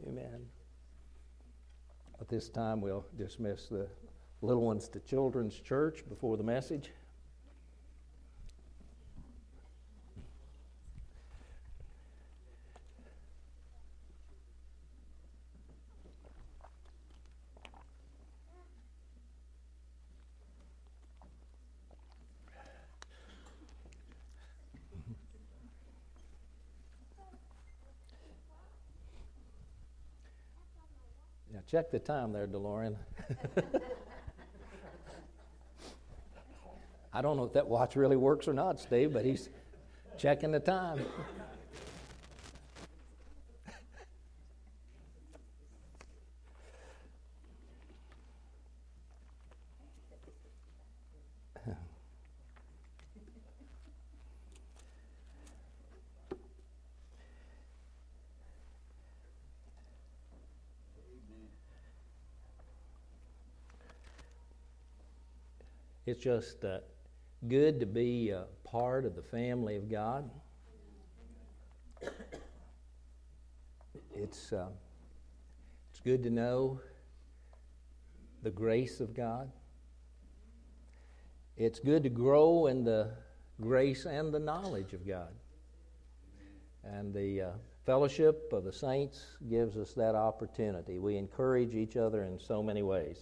Amen. At this time, we'll dismiss the little ones to Children's Church before the message. Now check the time there, DeLorean. I don't know if that watch really works or not, Steve, but he's checking the time. It's just good to be a part of the family of God. It's good to know the grace of God. It's good to grow in the grace and the knowledge of God. And the fellowship of the saints gives us that opportunity. We encourage each other in so many ways.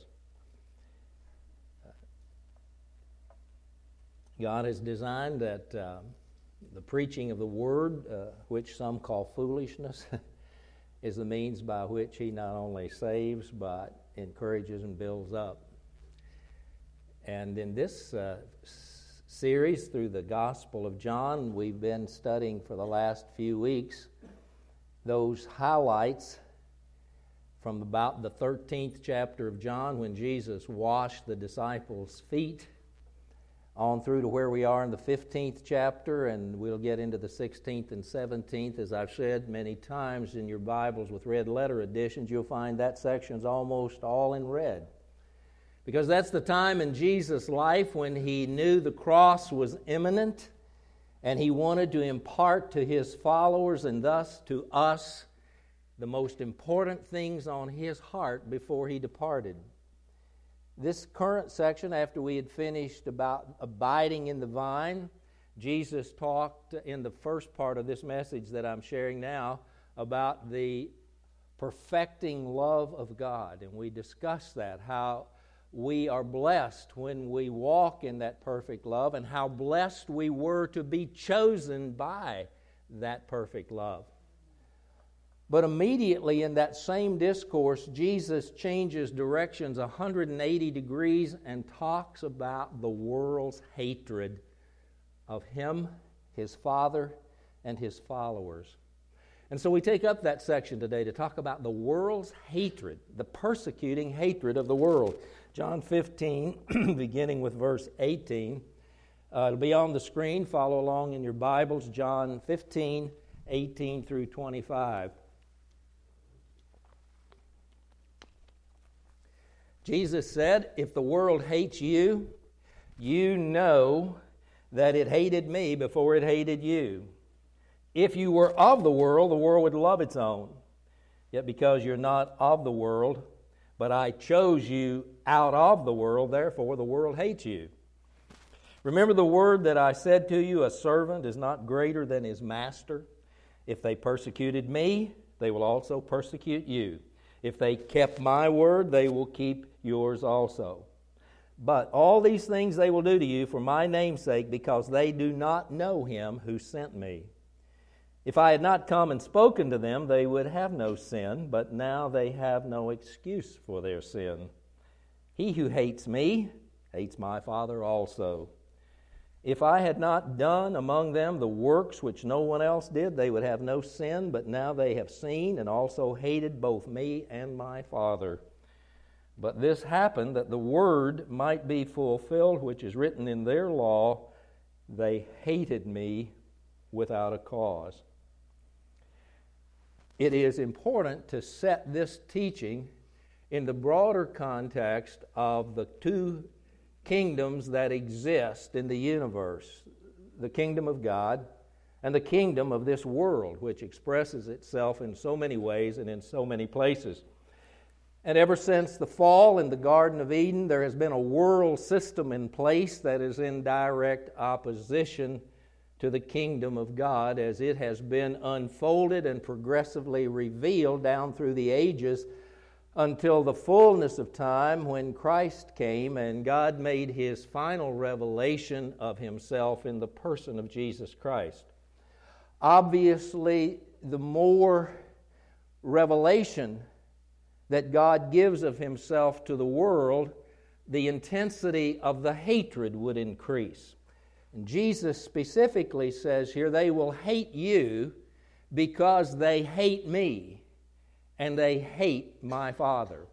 God has designed that the preaching of the Word, which some call foolishness, is the means by which He not only saves, but encourages and builds up. And in this series through the Gospel of John, we've been studying for the last few weeks those highlights from about the 13th chapter of John when Jesus washed the disciples' feet, on through to where we are in the 15th chapter, and we'll get into the 16th and 17th. As I've said many times, in your Bibles with red letter editions, you'll find that section's almost all in red. Because that's the time in Jesus' life when He knew the cross was imminent, and He wanted to impart to His followers, and thus to us, the most important things on His heart before He departed. This current section, after we had finished about abiding in the vine, Jesus talked in the first part of this message that I'm sharing now about the perfecting love of God. And we discussed that, how we are blessed when we walk in that perfect love, and how blessed we were to be chosen by that perfect love. But immediately in that same discourse, Jesus changes directions 180 degrees and talks about the world's hatred of Him, His Father, and His followers. And so we take up that section today to talk about the world's hatred, the persecuting hatred of the world. John 15, beginning with verse 18. It'll be on the screen. Follow along in your Bibles. John 15, 18 through 25. Jesus said, "If the world hates you, you know that it hated me before it hated you. If you were of the world would love its own. Yet because you're not of the world, but I chose you out of the world, therefore the world hates you. Remember the word that I said to you, a servant is not greater than his master. If they persecuted me, they will also persecute you. If they kept my word, they will keep yours also. But all these things they will do to you for my name's sake, because they do not know him who sent me. If I had not come and spoken to them, they would have no sin, but now they have no excuse for their sin. He who hates me hates my Father also. If I had not done among them the works which no one else did, they would have no sin, but now they have seen and also hated both me and my Father. But this happened that the word might be fulfilled, which is written in their law, they hated me without a cause." It is important to set this teaching in the broader context of the two kingdoms that exist in the universe, the kingdom of God and the kingdom of this world, which expresses itself in so many ways and in so many places. And ever since the fall in the Garden of Eden, there has been a world system in place that is in direct opposition to the kingdom of God as it has been unfolded and progressively revealed down through the ages until the fullness of time when Christ came and God made His final revelation of Himself in the person of Jesus Christ. Obviously, the more revelation that God gives of Himself to the world, the intensity of the hatred would increase. And Jesus specifically says here, they will hate you because they hate me and they hate my Father.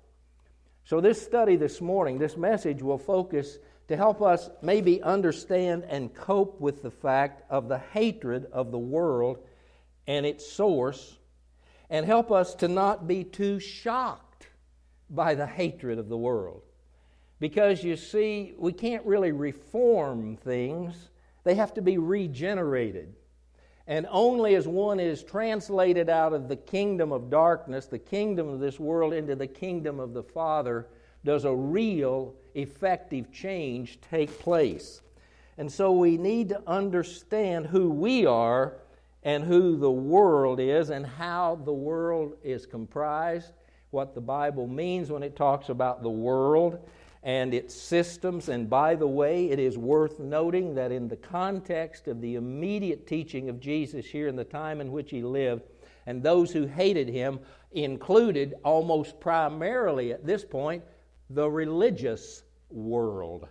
So this study this morning, this message will focus to help us maybe understand and cope with the fact of the hatred of the world and its source, and help us to not be too shocked by the hatred of the world. Because you see, we can't really reform things. They have to be regenerated. And only as one is translated out of the kingdom of darkness, the kingdom of this world, into the kingdom of the Father, does a real, effective change take place. And so we need to understand who we are and who the world is and how the world is comprised, what the Bible means when it talks about the world and its systems. And by the way, it is worth noting that in the context of the immediate teaching of Jesus here in the time in which He lived, and those who hated Him included almost primarily at this point the religious world.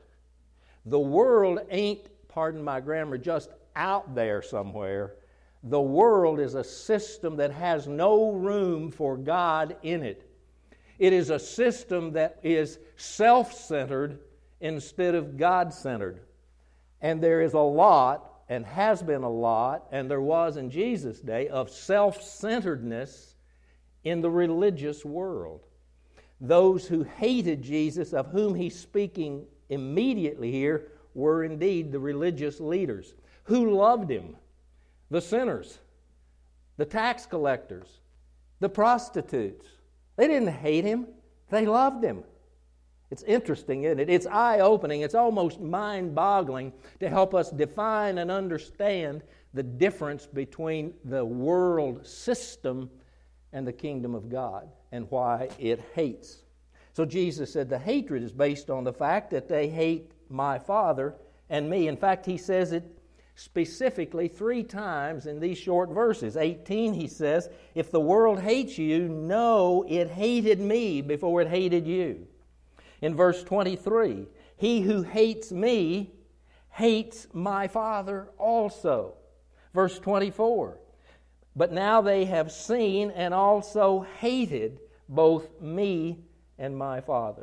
The world ain't, pardon my grammar, just out there somewhere. The world is a system that has no room for God in it. It is a system that is self-centered instead of God-centered. And there is a lot, and has been a lot, and there was in Jesus' day, of self-centeredness in the religious world. Those who hated Jesus, of whom He's speaking immediately here, were indeed the religious leaders. Who loved Him? The sinners, the tax collectors, the prostitutes. They didn't hate Him. They loved Him. It's interesting, isn't it? It's eye-opening. It's almost mind-boggling to help us define and understand the difference between the world system and the kingdom of God and why it hates. So Jesus said the hatred is based on the fact that they hate my Father and me. In fact, He says it specifically 3 times in these short verses. 18, He says, if the world hates you, know it hated me before it hated you. In verse 23, he who hates me hates my Father also. Verse 24, but now they have seen and also hated both me and my Father.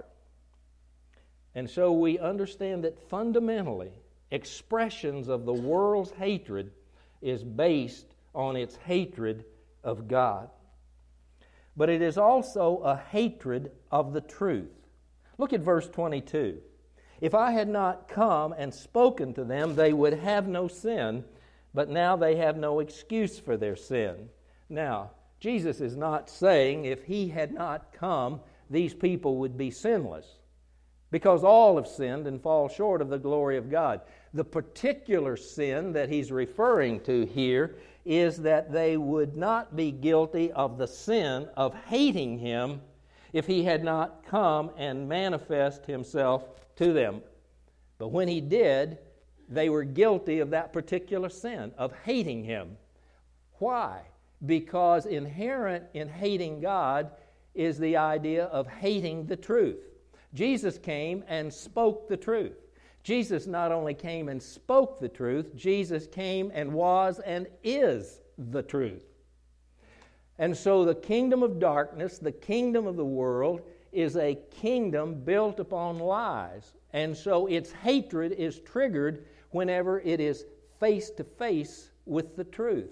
And so we understand that fundamentally, expressions of the world's hatred is based on its hatred of God. But it is also a hatred of the truth. Look at verse 22. If I had not come and spoken to them, they would have no sin, but now they have no excuse for their sin. Now, Jesus is not saying if He had not come, these people would be sinless, because all have sinned and fall short of the glory of God. The particular sin that He's referring to here is that they would not be guilty of the sin of hating Him if He had not come and manifest Himself to them. But when He did, they were guilty of that particular sin, of hating Him. Why? Because inherent in hating God is the idea of hating the truth. Jesus came and spoke the truth. Jesus not only came and spoke the truth, Jesus came and was and is the truth. And so the kingdom of darkness, the kingdom of the world, is a kingdom built upon lies. And so its hatred is triggered whenever it is face to face with the truth.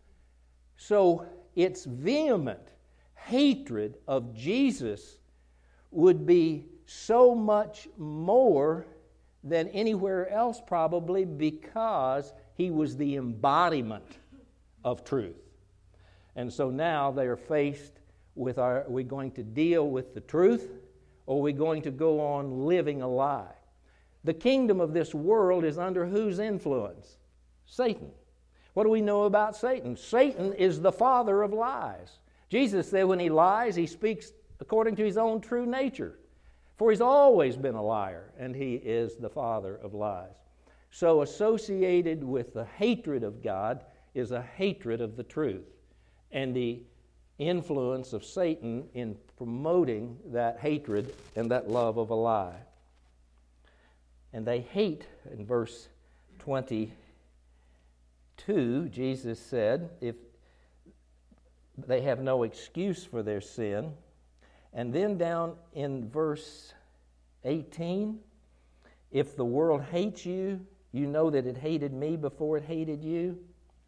So its vehement hatred of Jesus would be so much more than anywhere else probably, because He was the embodiment of truth. And so now they are faced with, are we going to deal with the truth, or are we going to go on living a lie? The kingdom of this world is under whose influence? Satan. What do we know about Satan? Satan is the father of lies. Jesus said when he lies, he speaks according to his own true nature. For he's always been a liar, and he is the father of lies. So associated with the hatred of God is a hatred of the truth, and the influence of Satan in promoting that hatred and that love of a lie. And they hate, in verse 22, Jesus said, if they have no excuse for their sin. And then down in verse 18, if the world hates you, you know that it hated me before it hated you.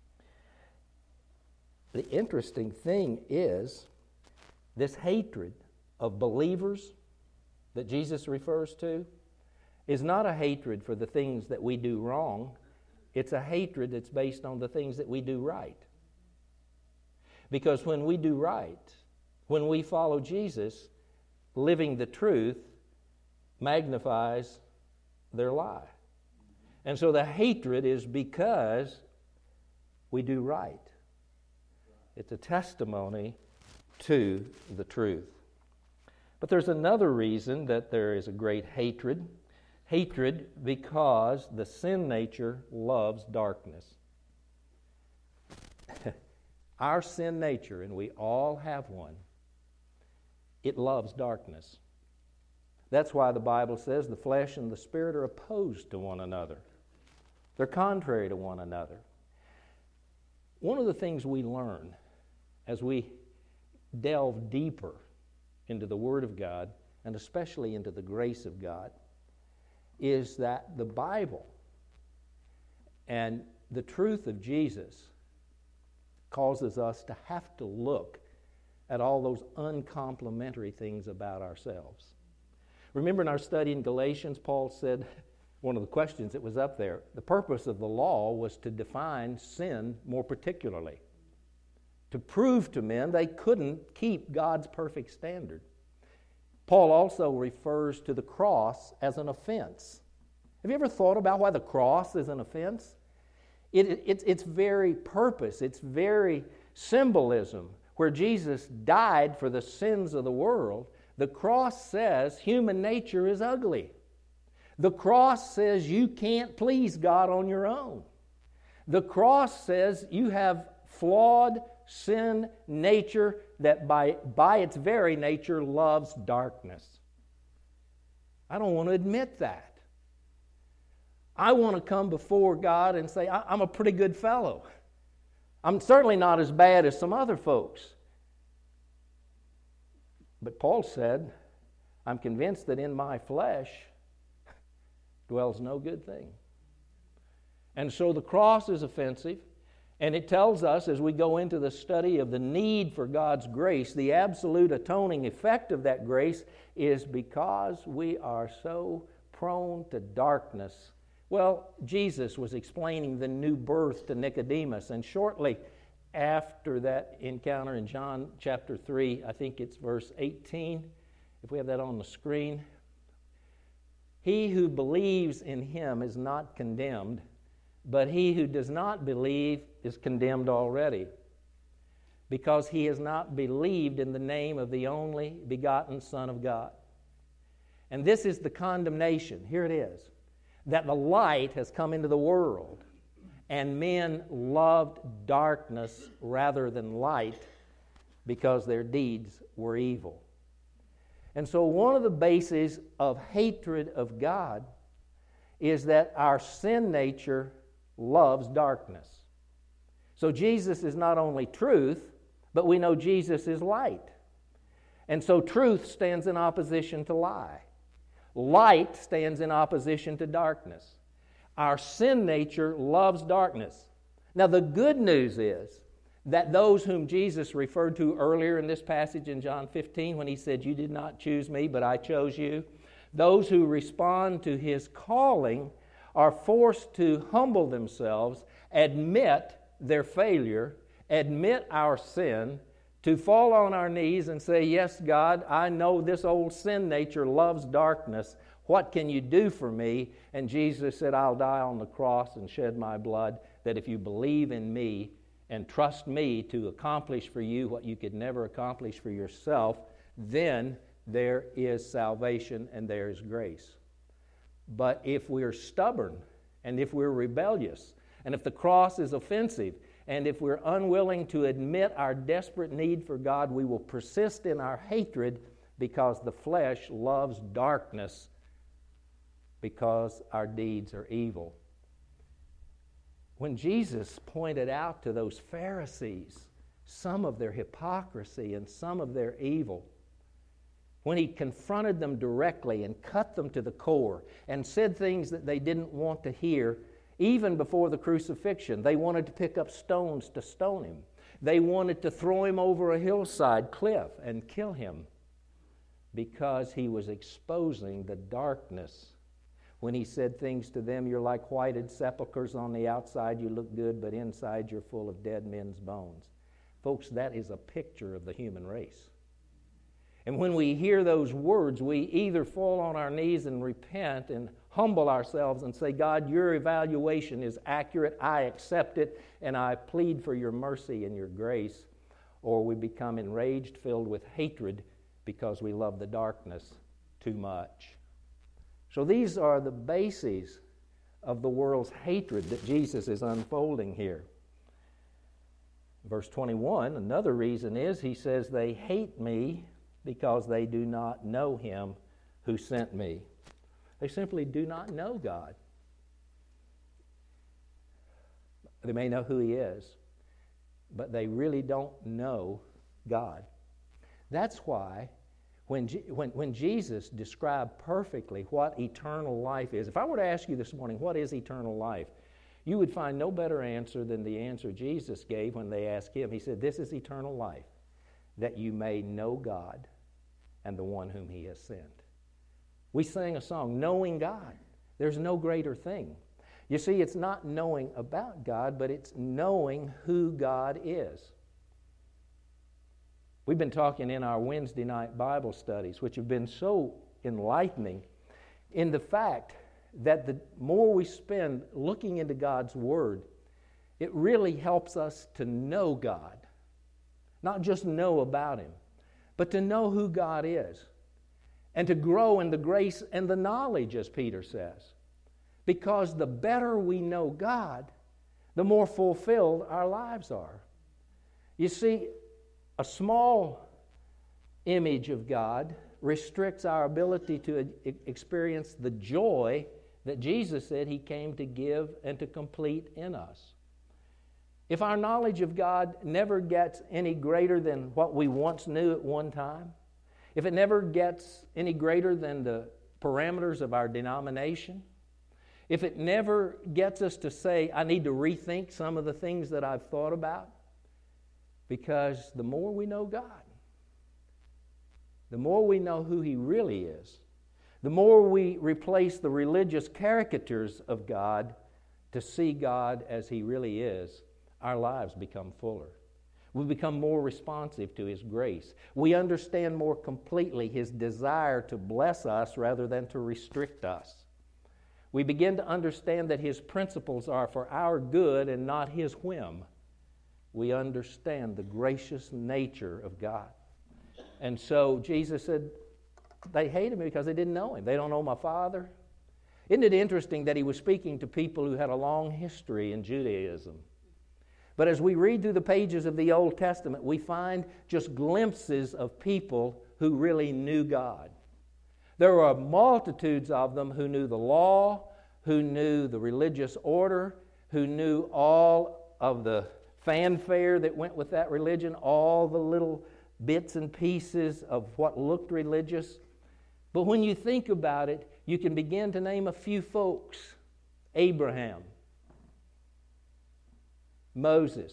The interesting thing is this hatred of believers that Jesus refers to is not a hatred for the things that we do wrong. It's a hatred that's based on the things that we do right. Because when we do right, when we follow Jesus, living the truth magnifies their lie. And so the hatred is because we do right. It's a testimony to the truth. But there's another reason that there is a great hatred. Hatred because the sin nature loves darkness. Our sin nature, and we all have one, it loves darkness. That's why the Bible says the flesh and the spirit are opposed to one another. They're contrary to one another. One of the things we learn as we delve deeper into the Word of God, and especially into the grace of God, is that the Bible and the truth of Jesus causes us to have to look at all those uncomplimentary things about ourselves. Remember in our study in Galatians, Paul said, one of the questions that was up there, the purpose of the law was to define sin more particularly, to prove to men they couldn't keep God's perfect standard. Paul also refers to the cross as an offense. Have you ever thought about why the cross is an offense? It's very purpose, it's very symbolism. Where Jesus died for the sins of the world, the cross says human nature is ugly. The cross says you can't please God on your own. The cross says you have flawed sin nature that by its very nature loves darkness. I don't want to admit that. I want to come before God and say, I'm a pretty good fellow. I'm certainly not as bad as some other folks. But Paul said, I'm convinced that in my flesh dwells no good thing. And so the cross is offensive, and it tells us as we go into the study of the need for God's grace, the absolute atoning effect of that grace is because we are so prone to darkness. Well, Jesus was explaining the new birth to Nicodemus, and shortly after that encounter in John chapter 3, I think it's verse 18, if we have that on the screen, he who believes in him is not condemned, but he who does not believe is condemned already, because he has not believed in the name of the only begotten Son of God. And this is the condemnation. Here it is. That the light has come into the world, and men loved darkness rather than light because their deeds were evil. And so one of the bases of hatred of God is that our sin nature loves darkness. So Jesus is not only truth, but we know Jesus is light. And so truth stands in opposition to lie. Light stands in opposition to darkness. Our sin nature loves darkness. Now, the good news is that those whom Jesus referred to earlier in this passage in John 15, when he said, "You did not choose me, but I chose you," those who respond to his calling are forced to humble themselves, admit their failure, admit our sin, to fall on our knees and say, yes, God, I know this old sin nature loves darkness. What can you do for me? And Jesus said, I'll die on the cross and shed my blood, that if you believe in me and trust me to accomplish for you what you could never accomplish for yourself, then there is salvation and there is grace. But if we're stubborn, and if we're rebellious, and if the cross is offensive, and if we're unwilling to admit our desperate need for God, we will persist in our hatred because the flesh loves darkness because our deeds are evil. When Jesus pointed out to those Pharisees some of their hypocrisy and some of their evil, when he confronted them directly and cut them to the core and said things that they didn't want to hear, even before the crucifixion, they wanted to pick up stones to stone him. They wanted to throw him over a hillside cliff and kill him because he was exposing the darkness. When he said things to them, you're like whited sepulchres. On the outside you look good, but inside you're full of dead men's bones. Folks, that is a picture of the human race. And when we hear those words, we either fall on our knees and repent and humble ourselves and say, God, your evaluation is accurate, I accept it, and I plead for your mercy and your grace, or we become enraged, filled with hatred because we love the darkness too much. So these are the bases of the world's hatred that Jesus is unfolding here. Verse 21, another reason is, he says, they hate me because they do not know him who sent me. They simply do not know God. They may know who he is, but they really don't know God. That's why when Jesus described perfectly what eternal life is, if I were to ask you this morning, what is eternal life? You would find no better answer than the answer Jesus gave when they asked him. He said, this is eternal life, that you may know God and the one whom he has sent. We sang a song, knowing God. There's no greater thing. You see, it's not knowing about God, but it's knowing who God is. We've been talking in our Wednesday night Bible studies, which have been so enlightening, in the fact that the more we spend looking into God's Word, it really helps us to know God. Not just know about him, but to know who God is. And to grow in the grace and the knowledge, as Peter says. Because the better we know God, the more fulfilled our lives are. You see, a small image of God restricts our ability to experience the joy that Jesus said he came to give and to complete in us. If our knowledge of God never gets any greater than what we once knew at one time, if it never gets any greater than the parameters of our denomination, if it never gets us to say, I need to rethink some of the things that I've thought about, because the more we know God, the more we know who he really is, the more we replace the religious caricatures of God to see God as he really is, our lives become fuller. We become more responsive to his grace. We understand more completely his desire to bless us rather than to restrict us. We begin to understand that his principles are for our good and not his whim. We understand the gracious nature of God. And so Jesus said, they hated me because they didn't know him. They don't know my Father. Isn't it interesting that he was speaking to people who had a long history in Judaism? But as we read through the pages of the Old Testament, we find just glimpses of people who really knew God. There were multitudes of them who knew the law, who knew the religious order, who knew all of the fanfare that went with that religion, all the little bits and pieces of what looked religious. But when you think about it, you can begin to name a few folks. Abraham, Moses,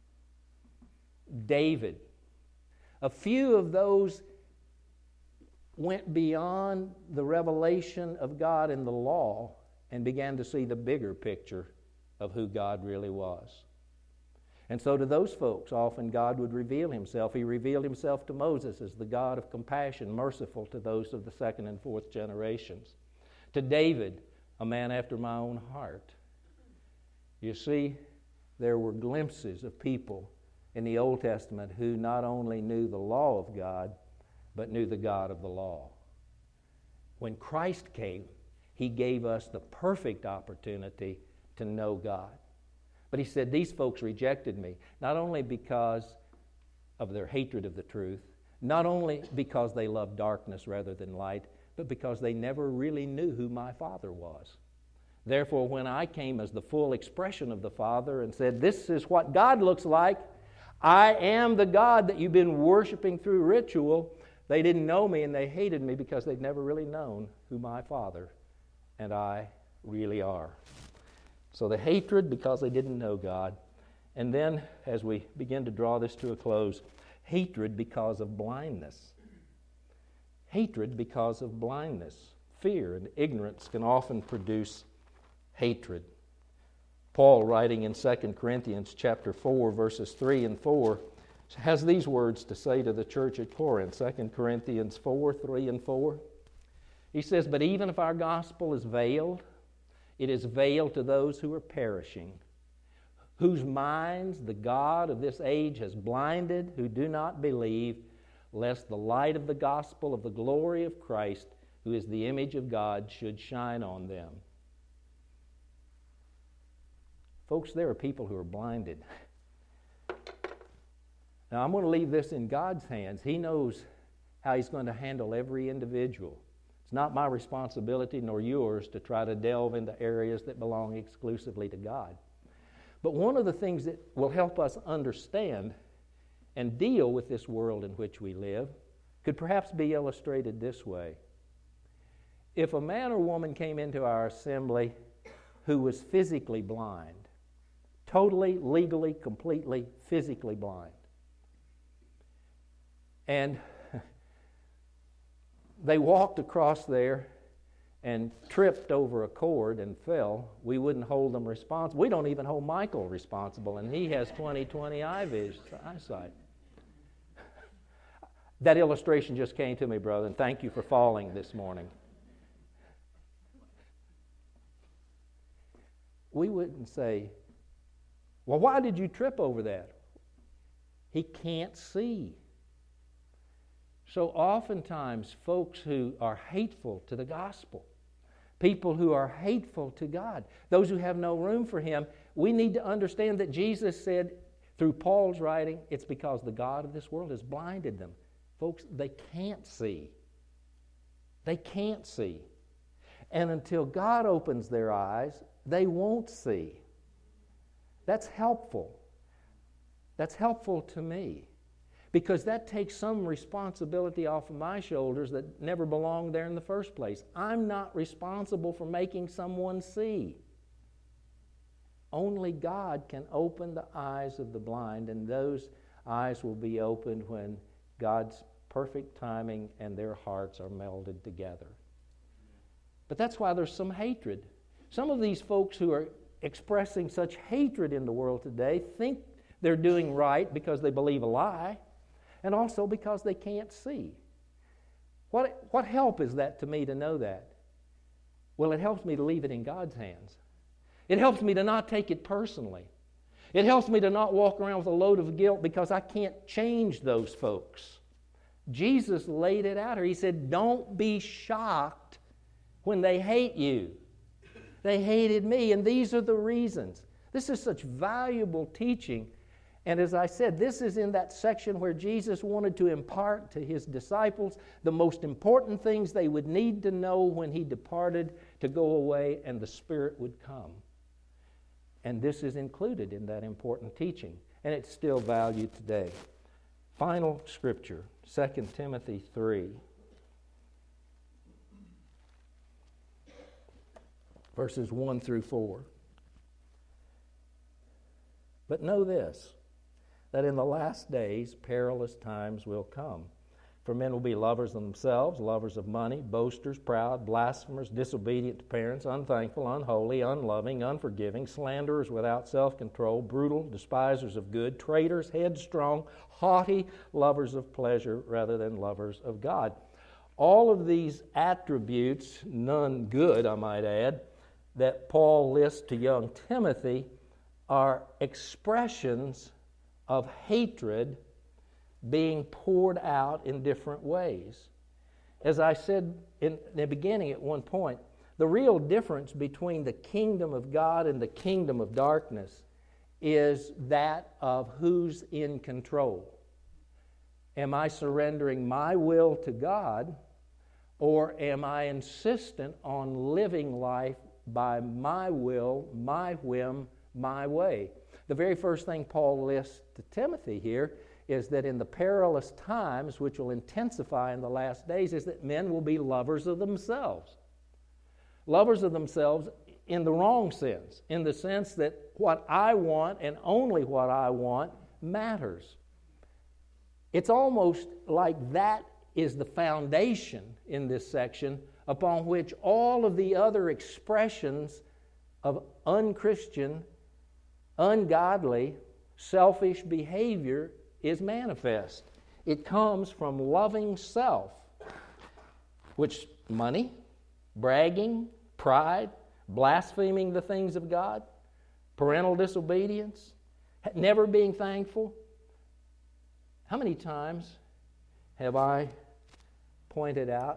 David. A few of those went beyond the revelation of God in the law and began to see the bigger picture of who God really was. And so to those folks, often God would reveal himself. He revealed himself to Moses as the God of compassion, merciful to those of the second and fourth generations. To David, a man after my own heart. You see, there were glimpses of people in the Old Testament who not only knew the law of God, but knew the God of the law. When Christ came, he gave us the perfect opportunity to know God. But he said, these folks rejected me, not only because of their hatred of the truth, not only because they loved darkness rather than light, but because they never really knew who my Father was. Therefore, when I came as the full expression of the Father and said, this is what God looks like, I am the God that you've been worshiping through ritual, they didn't know me and they hated me because they'd never really known who my Father and I really are. So the hatred because they didn't know God. And then, as we begin to draw this to a close, hatred because of blindness. Hatred because of blindness. Fear and ignorance can often produce hatred. Paul, writing in 2 Corinthians chapter 4, verses 3 and 4, has these words to say to the church at Corinth, 2 Corinthians 4, 3 and 4. He says, but even if our gospel is veiled, it is veiled to those who are perishing, whose minds the God of this age has blinded, who do not believe, lest the light of the gospel of the glory of Christ, who is the image of God, should shine on them. Folks, there are people who are blinded. Now, I'm going to leave this in God's hands. He knows how He's going to handle every individual. It's not my responsibility nor yours to try to delve into areas that belong exclusively to God. But one of the things that will help us understand and deal with this world in which we live could perhaps be illustrated this way. If a man or woman came into our assembly who was physically blind, totally, legally, completely, physically blind, and they walked across there and tripped over a cord and fell, we wouldn't hold them responsible. We don't even hold Michael responsible, and he has 20/20 eyesight. That illustration just came to me, brother, and thank you for falling this morning. We wouldn't say, well, why did you trip over that? He can't see. So oftentimes, folks who are hateful to the gospel, people who are hateful to God, those who have no room for Him, we need to understand that Jesus said through Paul's writing, it's because the God of this world has blinded them. Folks, they can't see. They can't see. And until God opens their eyes, they won't see. That's helpful. That's helpful to me. Because that takes some responsibility off of my shoulders that never belonged there in the first place. I'm not responsible for making someone see. Only God can open the eyes of the blind, and those eyes will be opened when God's perfect timing and their hearts are melded together. But that's why there's some hatred. Some of these folks who are expressing such hatred in the world today think they're doing right because they believe a lie, and also because they can't see. What help is that to me to know that? Well, it helps me to leave it in God's hands. It helps me to not take it personally. It helps me to not walk around with a load of guilt because I can't change those folks. Jesus laid it out here. He said, don't be shocked when they hate you. They hated me, and these are the reasons. This is such valuable teaching. And as I said, this is in that section where Jesus wanted to impart to His disciples the most important things they would need to know when He departed to go away and the Spirit would come. And this is included in that important teaching, and it's still valued today. Final scripture, 2 Timothy 3. Verses 1 through 4. But know this, that in the last days perilous times will come. For men will be lovers of themselves, lovers of money, boasters, proud, blasphemers, disobedient to parents, unthankful, unholy, unloving, unforgiving, slanderers without self-control, brutal, despisers of good, traitors, headstrong, haughty, lovers of pleasure rather than lovers of God. All of these attributes, none good, I might add, that Paul lists to young Timothy are expressions of hatred being poured out in different ways. As I said in the beginning at one point, the real difference between the kingdom of God and the kingdom of darkness is that of who's in control. Am I surrendering my will to God, or am I insistent on living life by my will, my whim, my way? The very first thing Paul lists to Timothy here is that in the perilous times, which will intensify in the last days, is that men will be lovers of themselves. Lovers of themselves in the wrong sense, in the sense that what I want and only what I want matters. It's almost like that is the foundation in this section upon which all of the other expressions of unchristian, ungodly, selfish behavior is manifest. It comes from loving self, which money, bragging, pride, blaspheming the things of God, parental disobedience, never being thankful. How many times have I pointed out,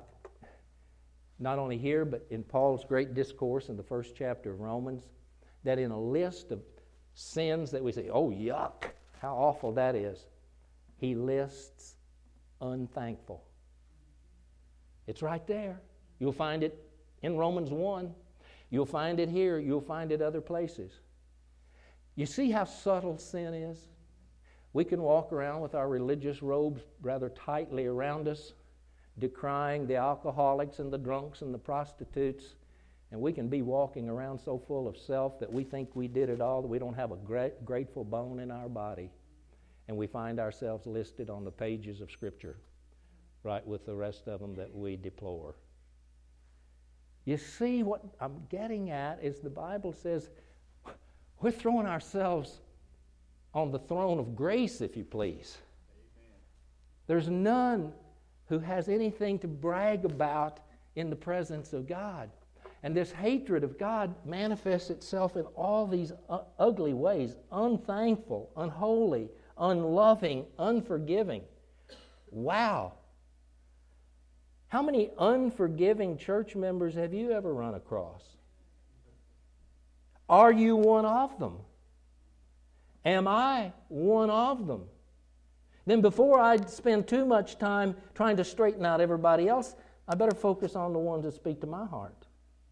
not only here, but in Paul's great discourse in the first chapter of Romans, that in a list of sins that we say, oh, yuck, how awful that is, he lists unthankful. It's right there. You'll find it in Romans 1. You'll find it here. You'll find it other places. You see how subtle sin is? We can walk around with our religious robes rather tightly around us, decrying the alcoholics and the drunks and the prostitutes, and we can be walking around so full of self that we think we did it all, that we don't have a grateful bone in our body. And we find ourselves listed on the pages of Scripture, right with the rest of them that we deplore. You see, what I'm getting at is the Bible says we're throwing ourselves on the throne of grace, if you please. Amen. There's none who has anything to brag about in the presence of God. And this hatred of God manifests itself in all these ugly ways: unthankful, unholy, unloving, unforgiving. Wow. How many unforgiving church members have you ever run across? Are you one of them? Am I one of them? Then before I spend too much time trying to straighten out everybody else, I better focus on the ones that speak to my heart.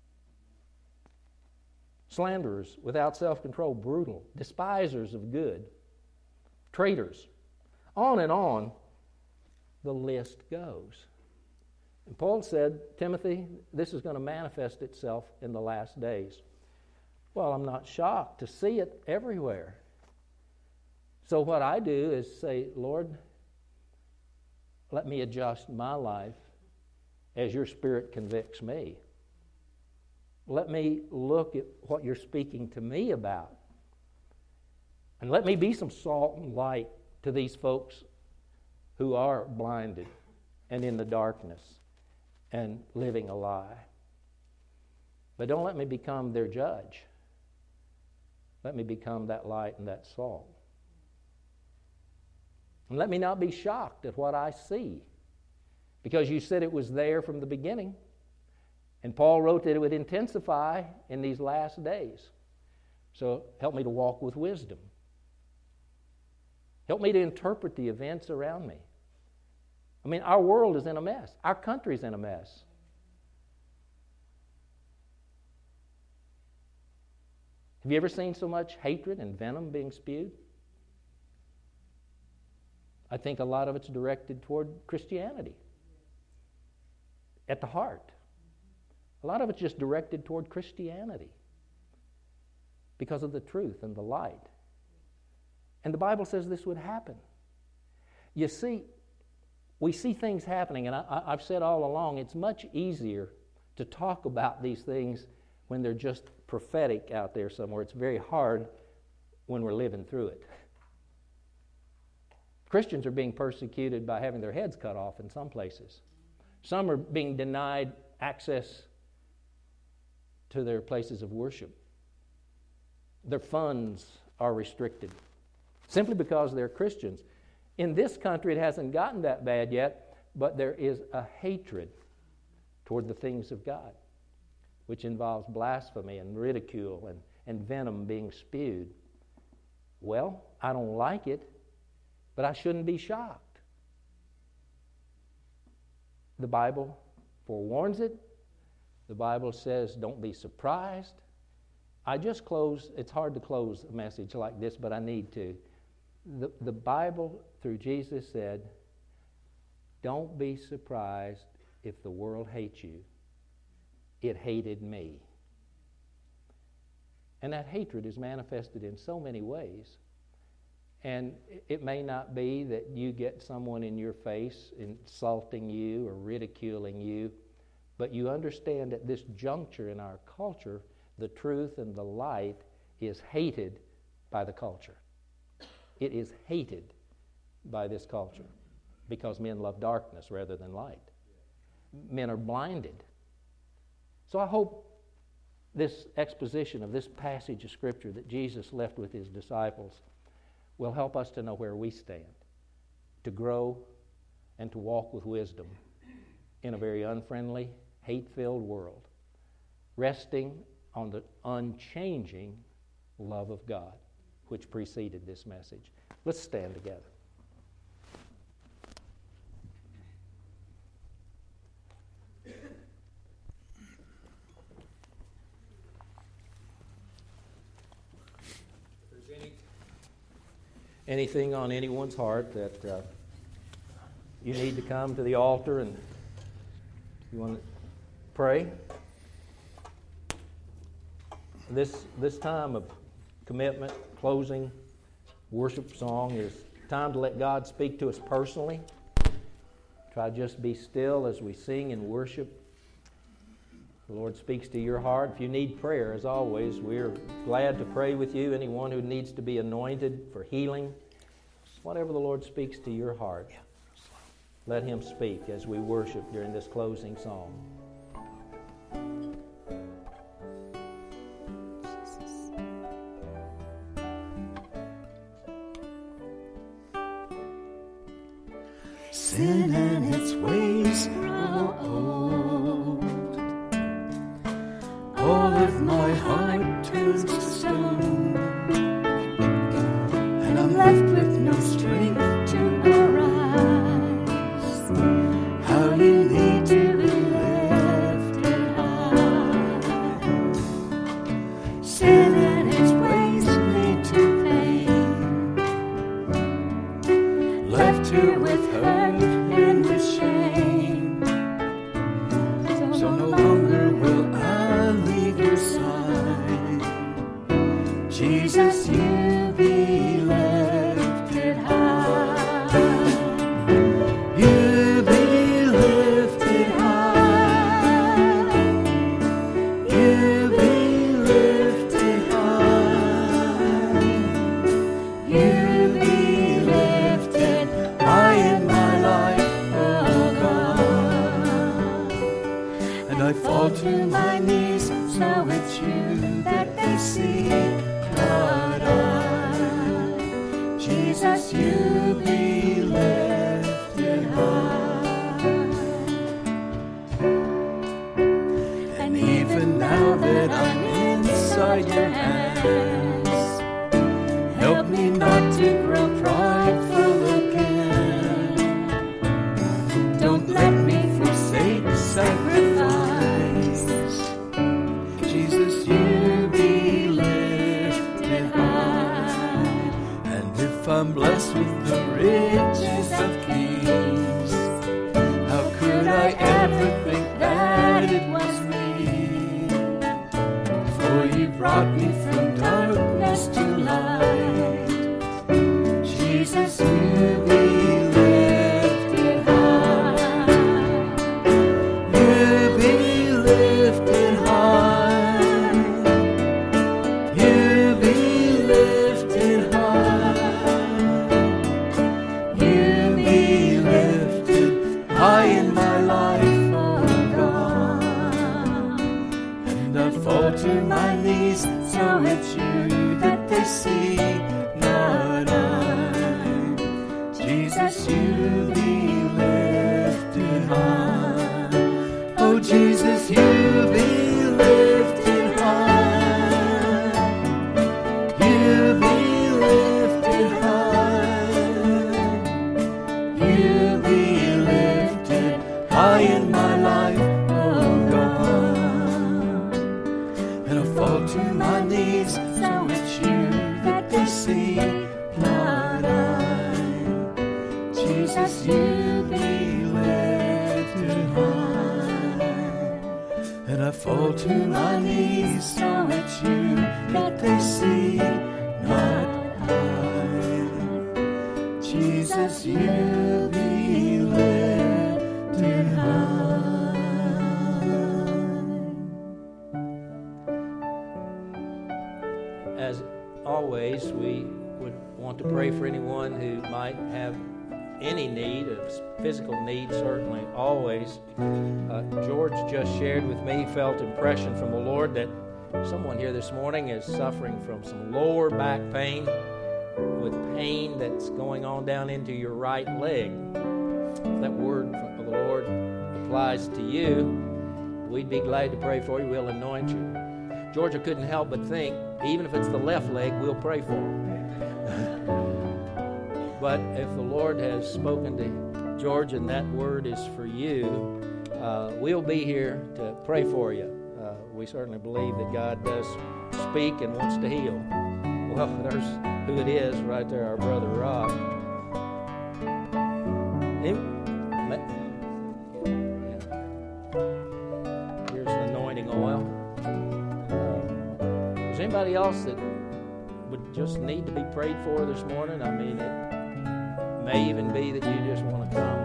Slanderers, without self-control, brutal, despisers of good, traitors. On and on the list goes. And Paul said, Timothy, this is going to manifest itself in the last days. Well, I'm not shocked to see it everywhere. So what I do is say, Lord, let me adjust my life as your Spirit convicts me. Let me look at what you're speaking to me about. And let me be some salt and light to these folks who are blinded and in the darkness and living a lie. But don't let me become their judge. Let me become that light and that salt. And let me not be shocked at what I see, because you said it was there from the beginning. And Paul wrote that it would intensify in these last days. So help me to walk with wisdom. Help me to interpret the events around me. I mean, our world is in a mess. Our country's in a mess. Have you ever seen so much hatred and venom being spewed? I think a lot of it's directed toward Christianity at the heart. A lot of it's just directed toward Christianity because of the truth and the light. And the Bible says this would happen. You see, we see things happening, and I've said all along, it's much easier to talk about these things when they're just prophetic out there somewhere. It's very hard when we're living through it. Christians are being persecuted by having their heads cut off in some places. Some are being denied access to their places of worship. Their funds are restricted simply because they're Christians. In this country, it hasn't gotten that bad yet, but there is a hatred toward the things of God, which involves blasphemy and ridicule and venom being spewed. Well, I don't like it, but I shouldn't be shocked. The Bible forewarns it. The Bible says, don't be surprised. I just close, it's hard to close a message like this, but I need to. The Bible, through Jesus, said, don't be surprised if the world hates you. It hated me. And that hatred is manifested in so many ways. And it may not be that you get someone in your face insulting you or ridiculing you, but you understand at this juncture in our culture, the truth and the light is hated by the culture. It is hated by this culture because men love darkness rather than light. Men are blinded. So I hope this exposition of this passage of Scripture that Jesus left with His disciples will help us to know where we stand, to grow and to walk with wisdom in a very unfriendly, hate-filled world, resting on the unchanging love of God, which preceded this message. Let's stand together. If there's anything on anyone's heart that you need to come to the altar and you want to pray, this time of commitment, closing worship song is time to let God speak to us personally. Try to just be still as we sing and worship. The Lord speaks to your heart. If you need prayer, as always, we're glad to pray with you. Anyone who needs to be anointed for healing, whatever the Lord speaks to your heart, let Him speak as we worship during this closing song. Sin and its ways grow old. All of my heart turns to stone, and I'm left with no strength to arise. How you need to be lifted high. Sin and its ways lead to pain, left here with her and with shame. So no longer will I leave your side. Jesus, you be lifted high. You be lifted high. You be lifted high. You be lifted high in my life, oh God. And I fall to my knees, so it's you that they see, not I. Jesus, you be lifted high. And even now that I'm inside your hands, help me not to grow prideful again. Don't let me forsake sacrifice. Jesus, you be lifted high. And if I'm blessed with the riches of kings, how could I ever think that it was me? For you brought me from darkness to light. Jesus, you be lifted high. to my knees so it's you that they see, not I. Jesus, you be lifted high. As always, we would want to pray for anyone who might have any need, a physical need, certainly, always. George just shared with me, felt impression from the Lord that someone here this morning is suffering from some lower back pain, with pain that's going on down into your right leg. If that word of the Lord applies to you, we'd be glad to pray for you. We'll anoint you. Georgia couldn't help but think, even if it's the left leg, we'll pray for him. But if the Lord has spoken to George and that word is for you, we'll be here to pray for you. We certainly believe that God does speak and wants to heal. Well, there's who it is right there, our brother Rob. Here's the anointing oil. Is anybody else that would just need to be prayed for this morning? I mean, it may even be that you just want to come.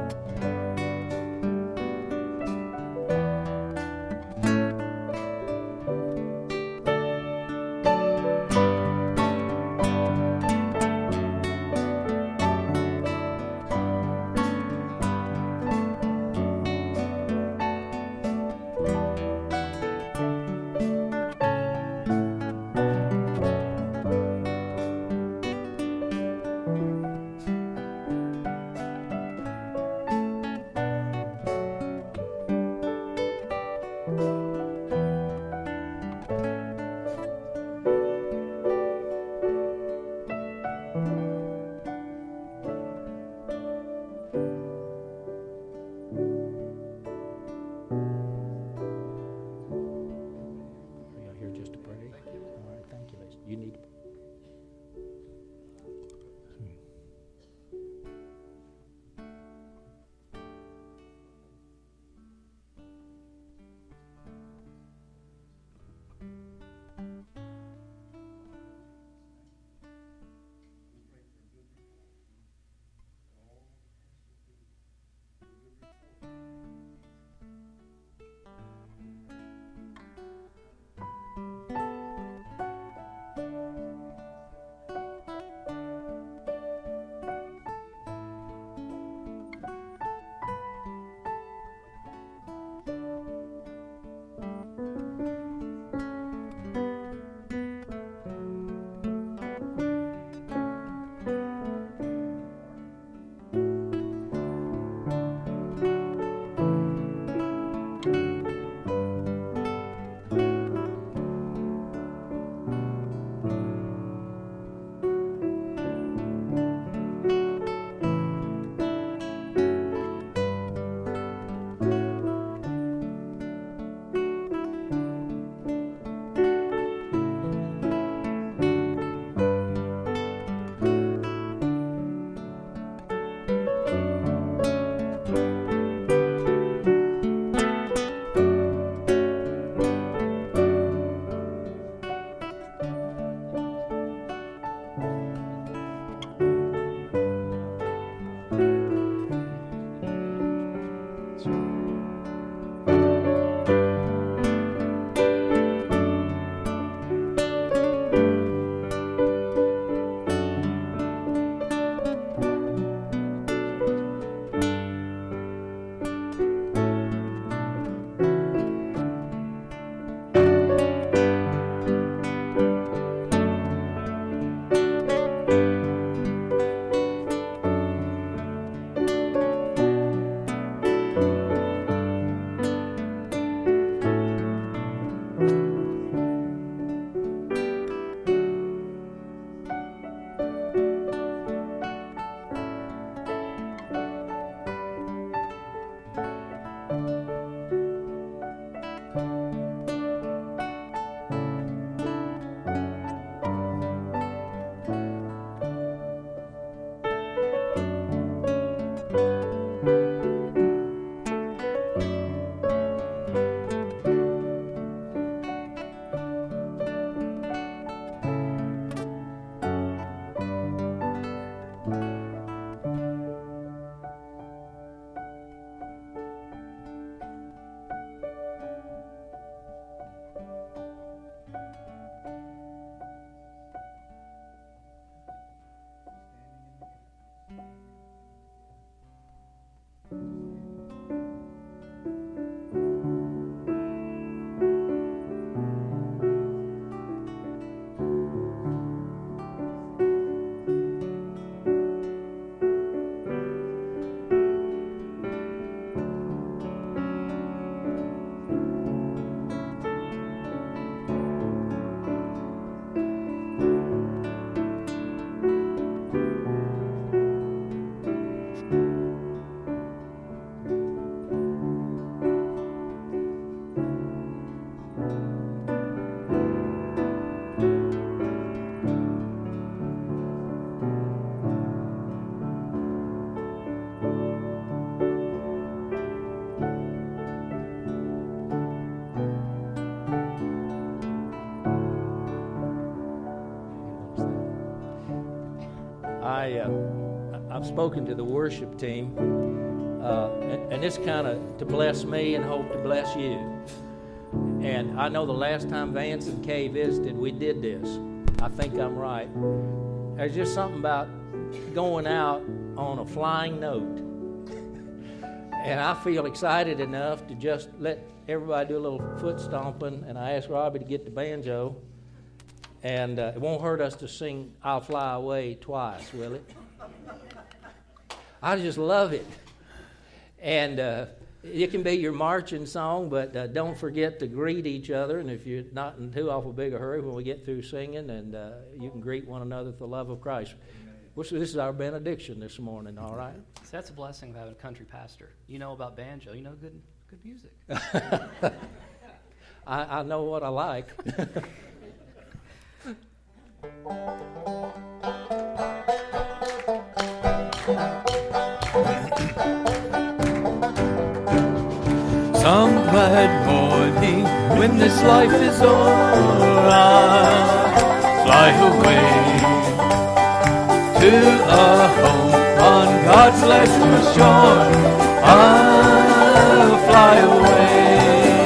I've spoken to the worship team, and it's kind of to bless me and hope to bless you. And I know the last time Vance and Kay visited, we did this. I think I'm right. There's just something about going out on a flying note. And I feel excited enough to just let everybody do a little foot stomping, and I asked Robbie to get the banjo. And it won't hurt us to sing I'll Fly Away twice, will it? I just love it. And it can be your marching song, but don't forget to greet each other. And if you're not in too awful big a hurry when we get through singing, and you can greet one another with the love of Christ. This is our benediction this morning, all right? So that's a blessing of having a country pastor. You know about banjo. You know good music. I know what I like. Some glad morning when this life is o'er, I'll fly away to a home on God's celestial shore. I'll fly away.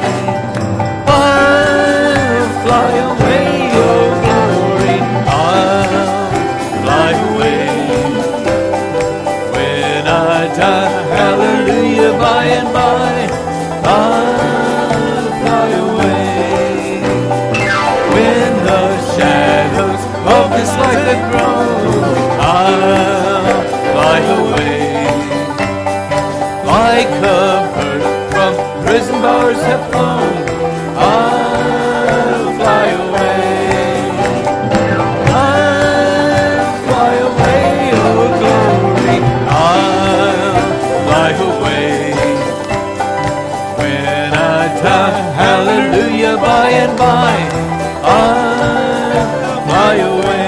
I'll fly away, oh glory. I'll fly away. When I die, hallelujah, by and by, I'll fly away. When the shadows of this life have grown, I'll fly away. Like a bird from prison bars have flown, I'll fly away. I'll fly away, oh glory, I'll fly away. When I die, hallelujah, by and by, I'll fly away.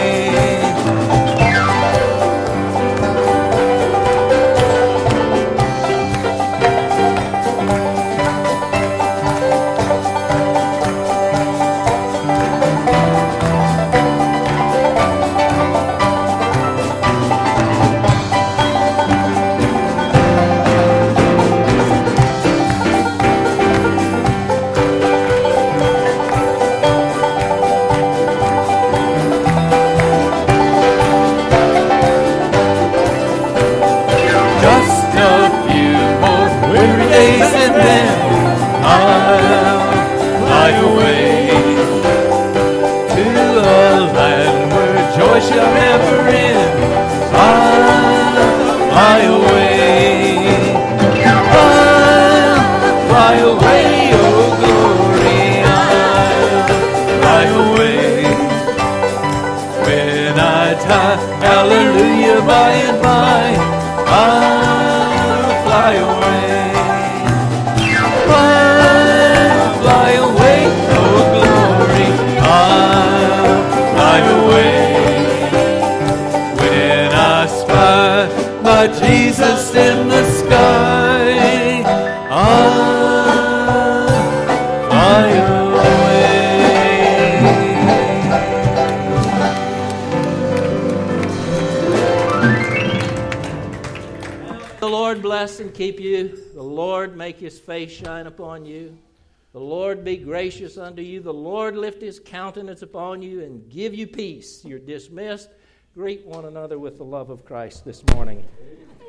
Shall never end. I'll fly away. I'll fly away, oh glory. I'll fly away. When I die, hallelujah, by and by, I'll fly away. I'll fly away, oh glory. I'll fly away. My Jesus in the sky, I'll fly away. The Lord bless and keep you. The Lord make his face shine upon you. The Lord be gracious unto you. The Lord lift his countenance upon you and give you peace. You're dismissed. Greet one another with the love of Christ this morning.